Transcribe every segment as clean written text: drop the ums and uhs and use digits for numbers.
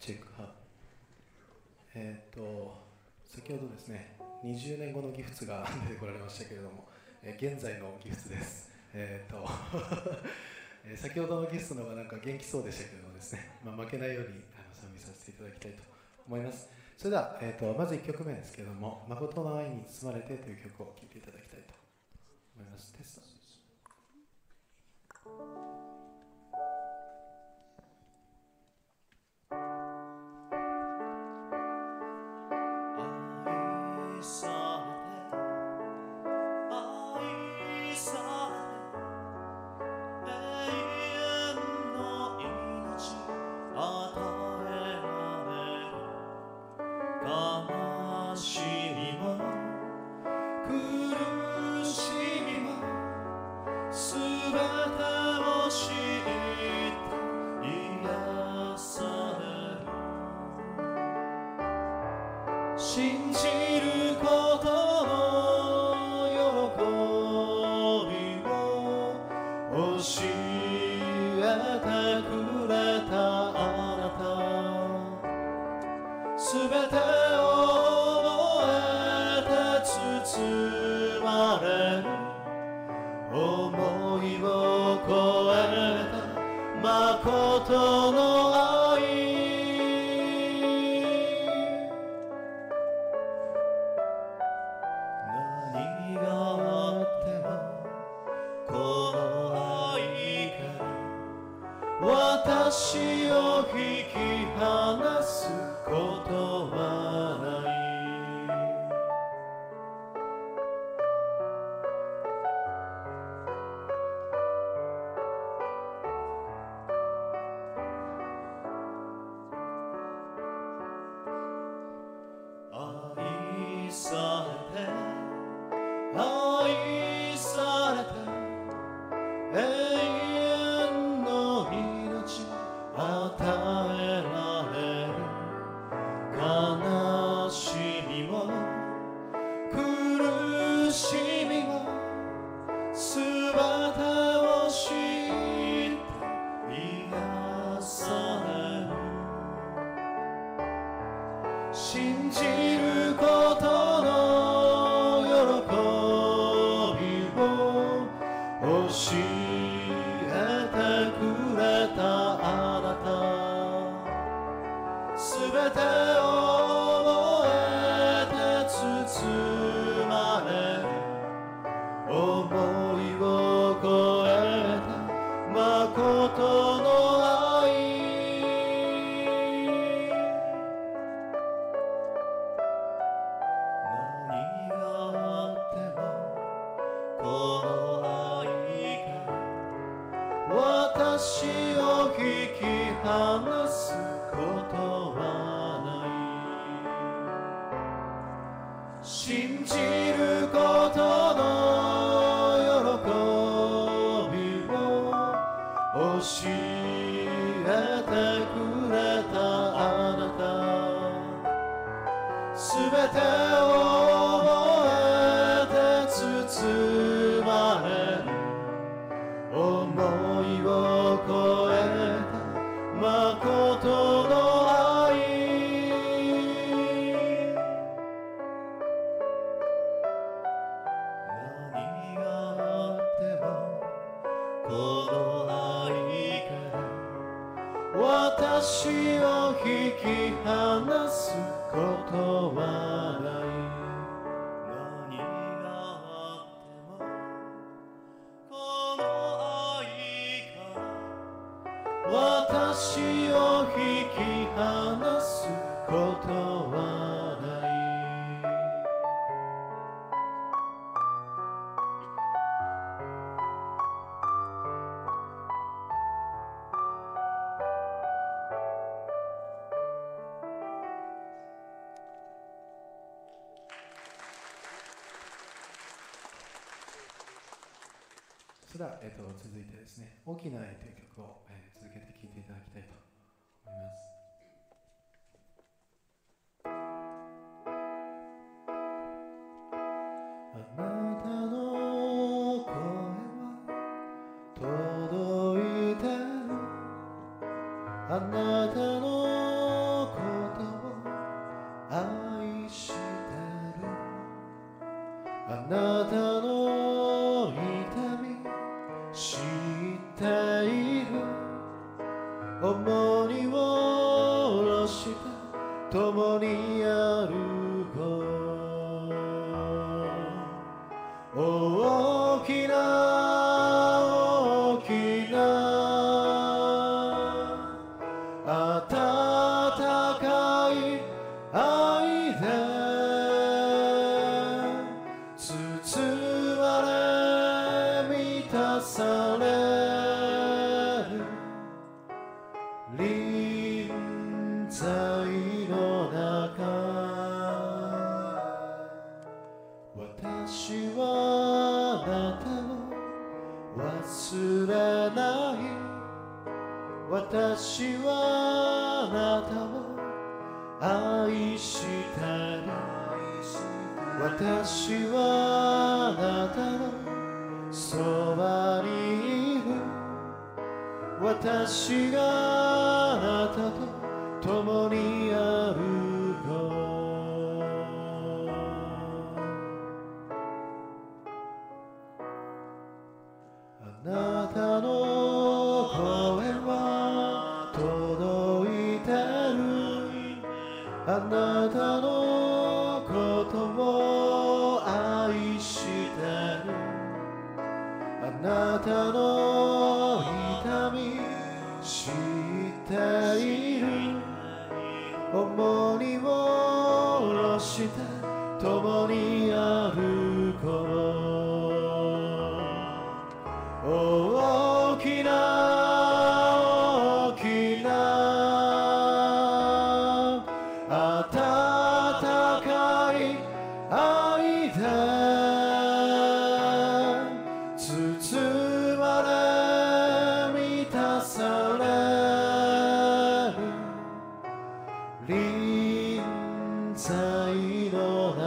チェックハブ。先ほどですね、20年後のギフツが出てこられましたけれども、現在のギフツです。先ほどのギフツの方がなんか元気そうでしたけれどもですね、負けないように賛美させていただきたいと思います。それでは、まず1曲目ですけれども、誠の愛に包まれてという曲を聴いていただきたいと思います。テスト。それでは、続いてですね、大きな愛という曲を、続けて聴いていただきたいと思います。あなたの声は届いてる、あなたのいる重荷を下ろして共に歩こう大きな大きな温かい愛で包まれ満たされる臨在の中私はあなたを忘れない私はあなたを愛してる私はあなたのそばにいる私があなたと共に歩こうあなたの声は届いてるあなたのことを愛してるあなたの痛み知っている重荷を下ろして共に歩こう大きな大きな温かい愛で包まれ満たされる臨在の中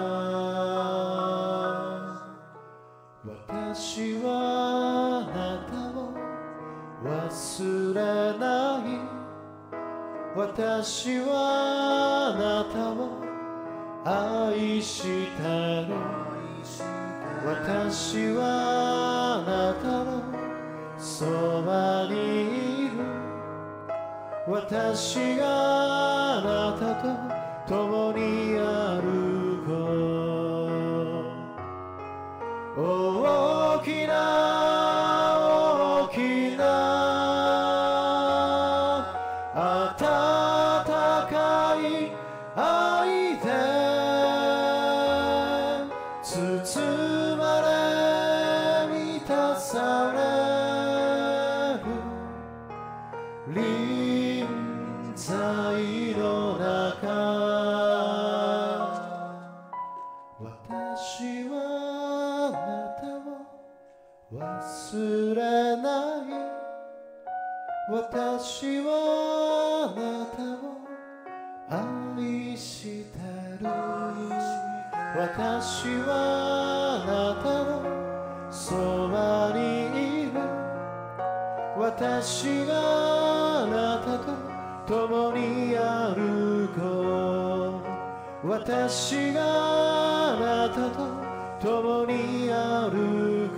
私はあなたを忘れない私はあなたを愛してる私はあなたのそばにいる私があなたと共に歩こう大きな大きな温かい愛で包まれ満たされる臨在の中私はあなたを忘れない私はあなたを愛してる私はあなたのそばにいる私があなたと共に歩こう私があなたと共に歩こ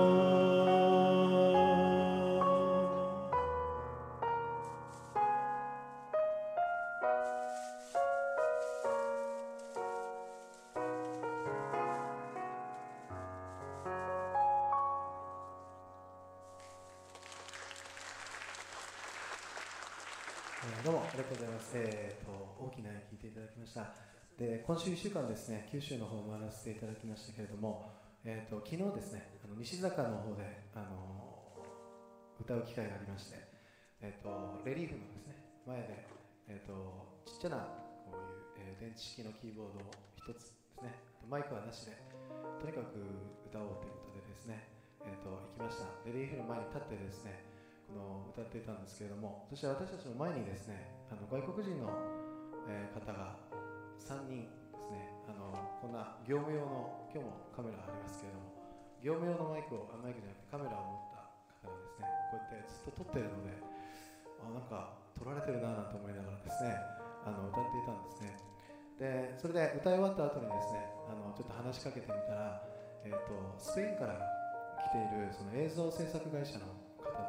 どうもありがとうございます。大きな絵聞いていただきました。で、今週1週間ですね、九州の方を回らせていただきましたけれども、昨日ですね、西坂の方で歌う機会がありまして、レリーフのですね、前で、ちっちゃなこういう、電池式のキーボードを一つですね、マイクはなしで、とにかく歌おうということでですね、行きました。レリーフの前に立ってですね、歌っていたんですけれども、そして私たちの前にですね、外国人の、方が3人ですね、こんな業務用の、今日もカメラありますけれども、業務用のマイクじゃなくてカメラを持った方がですね、こうやってずっと撮ってるので、なんか撮られてるなぁなんて思いながらですね、歌っていたんですね。で、それで歌い終わった後にですね、ちょっと話しかけてみたら、スペインから来ているその映像制作会社の方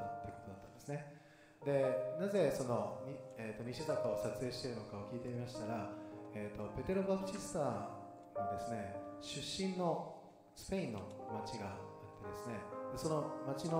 ですね。でなぜその西坂を撮影しているのかを聞いてみましたら、ペテロ・バプチスタのですね出身のスペインの町があってですね、でその町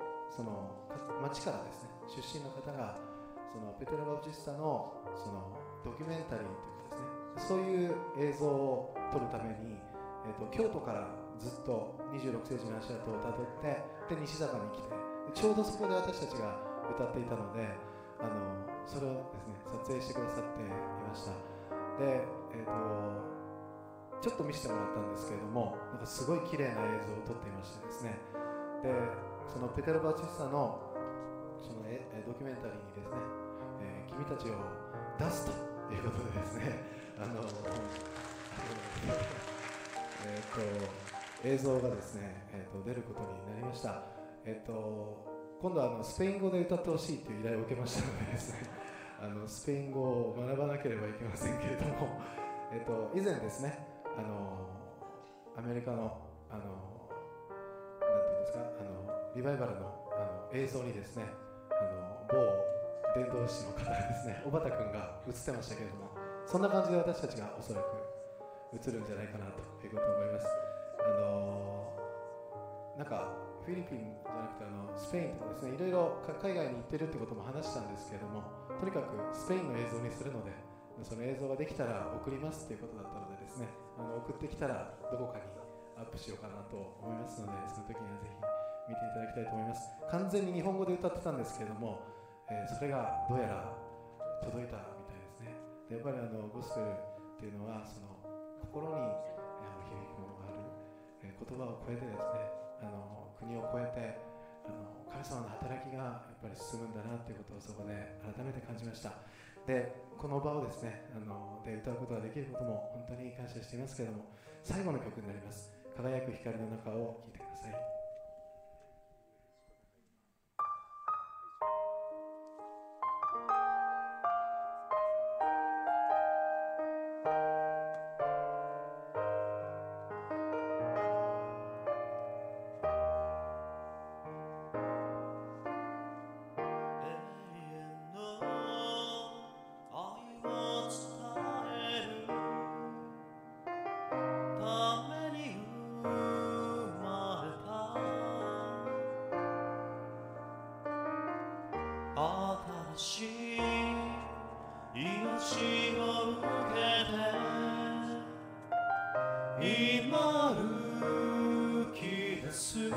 からですね出身の方がそのペテロ・バプチスタのそのドキュメンタリーというかですね、そういう映像を撮るために、京都からずっと26世紀の足跡をたどってで西坂に来て、ちょうどそこで私たちが歌っていたので、それをですね撮影してくださっていました。で、ちょっと見せてもらったんですけれども、なんかすごい綺麗な映像を撮っていましてですね、でそのペテロ・バチスタのそのドキュメンタリーにですね、君たちを出すということでですね、映像がですね、出ることになりました。今度はスペイン語で歌ってほしいという依頼を受けましたのでですね、スペイン語を学ばなければいけませんけれども、以前ですね、アメリカのなんていうんですか、リバイバルの映像にですね、某伝道師の方がですね、小畑君が映ってましたけれども、そんな感じで私たちがおそらく映るんじゃないかなということを思います。なんかフィリピンじゃなくてスペインとかですね、いろいろ海外に行ってるってことも話したんですけれども、とにかくスペインの映像にするので、その映像ができたら送りますということだったのでですね、送ってきたらどこかにアップしようかなと思いますので、その時にはぜひ見ていただきたいと思います。完全に日本語で歌ってたんですけれども、それがどうやら届いたみたいですね。でやっぱりゴスペルっていうのはその心に響くものがある、言葉を超えてですね、国を越えて神様の働きがやっぱり進むんだなということをそこで改めて感じました。でこの場をですねで歌うことができることも本当に感謝していますけれども、最後の曲になります。輝く光の中を聴いてください。 新しい命を受けて今動き出す、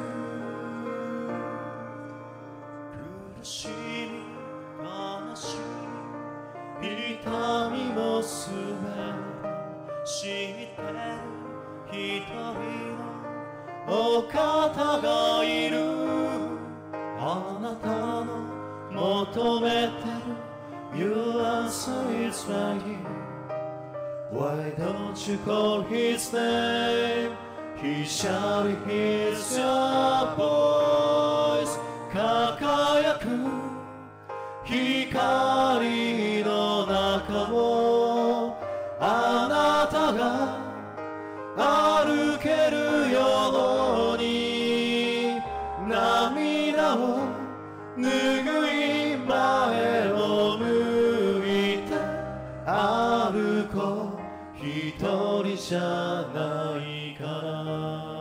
苦しみ悲しみ痛みもすべて知ってる一人のお方がいる。あなたの求めてる Your answer is right here. Why don't you call his name? He shall hear your voice. 輝く光の中をあなたが歩けるように涙を拭い前を向いて歩こう、一人じゃないから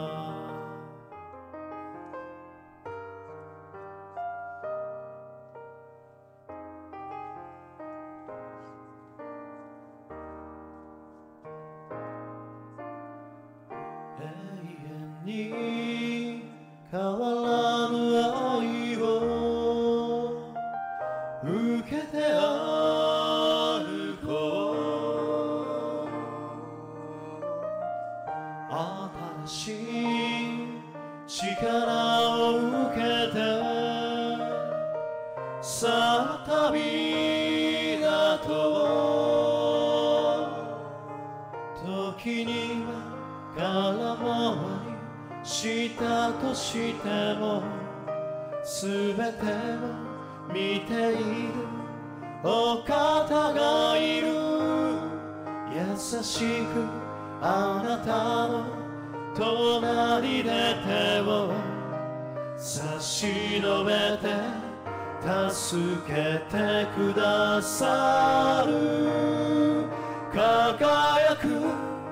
永遠に変わらぬ愛を受けて歩こう。新しい力を受けてさあ旅立とう。時には空回りしたとしても全てを見ているお方がいる。優しくあなたの隣で手を差し伸べて助けてくださる輝く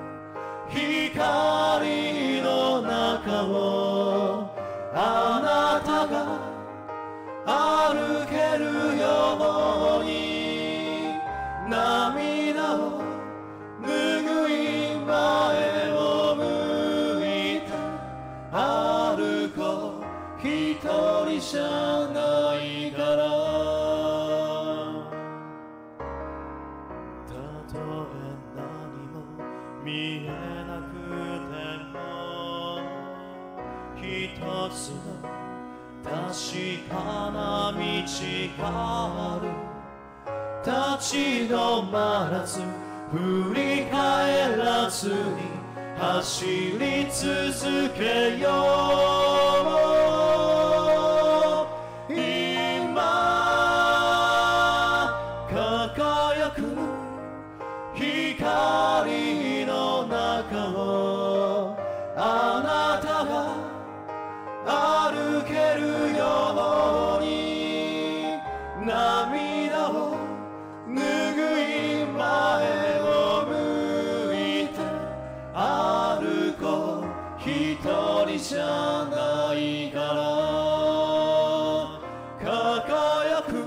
光の中をあなたが歩けるように涙を拭い前を向いて歩こう一人じゃないからたとえ何も見えなくても一つの確かな道がある立ち止まらず振り返らずに走り続けよう今輝く光の中をあなたが歩けるように涙を拭い前を向いて歩こう一人じゃないから輝く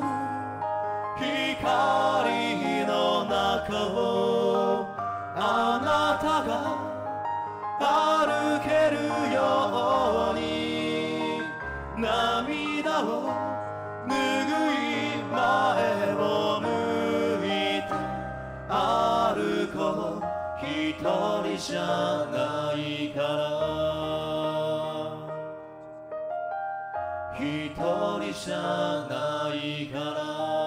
光の中をあなたが歩けるように涙を拭い前を向いて歩こう一人じゃないから一人じゃないから